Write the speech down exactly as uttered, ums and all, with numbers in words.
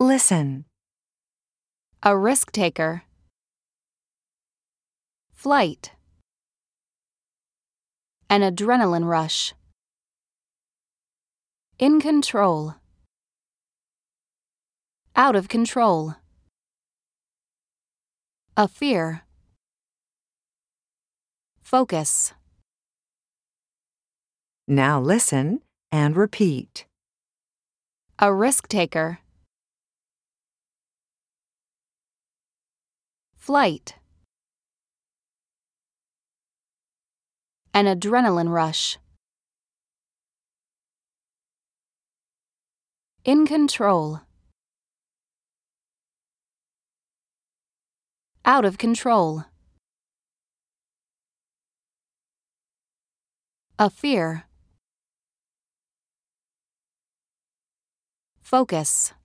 listen. A risk taker. Flight. An adrenaline rush. In control. Out of control. A fear. Focus. Now listen and repeat. A risk taker. Flight. An adrenaline rush. In control. Out of control. A fear. Focus.